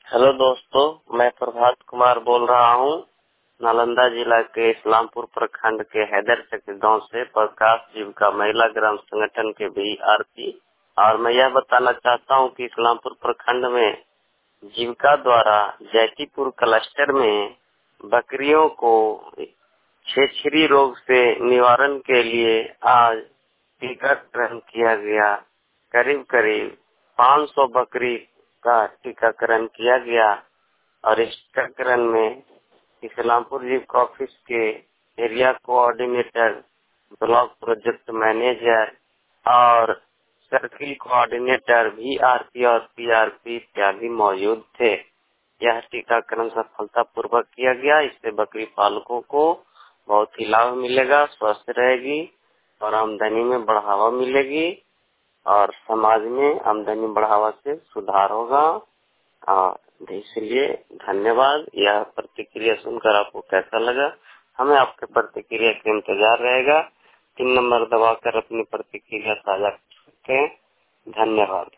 Hello दोस्तों, मैं प्रभात कुमार बोल रहा हूँ। नालंदा जिला के इस्लामपुर प्रखंड के हैदरचक गांव से प्रकाश जीविका महिला ग्राम संगठन के बीआरपी। और मैं यह बताना चाहता हूँ कि इस्लामपुर प्रखंड में जीविका द्वारा जैतीपुर क्लस्टर में बकरियों को छेछरी रोग से निवारण के लिए आज टीकाकरण किया गया। करीब करीब 500 बकरी का टीकाकरण किया गया और इस टीकाकरण में इस्लामपुर जीविका ऑफिस के area coordinator, block project manager और सर्किल कोऑर्डिनेटर बीआरपी और पीआरपी इत्यादि मौजूद थे। यह टीकाकरण सफलतापूर्वक किया गया। इससे बकरी पालकों को बहुत ही लाभ मिलेगा, स्वस्थ रहेगी और आमदनी में बढ़ावा मिलेगी और समाज में आमदनी बढ़ावा से सुधार होगा। इसलिए धन्यवाद। यह प्रतिक्रिया सुनकर आपको कैसा लगा, हमें आपके प्रतिक्रिया का इंतजार रहेगा। 3 नंबर दबाकर अपनी प्रतिक्रिया साझा कर सकते हैं। धन्यवाद।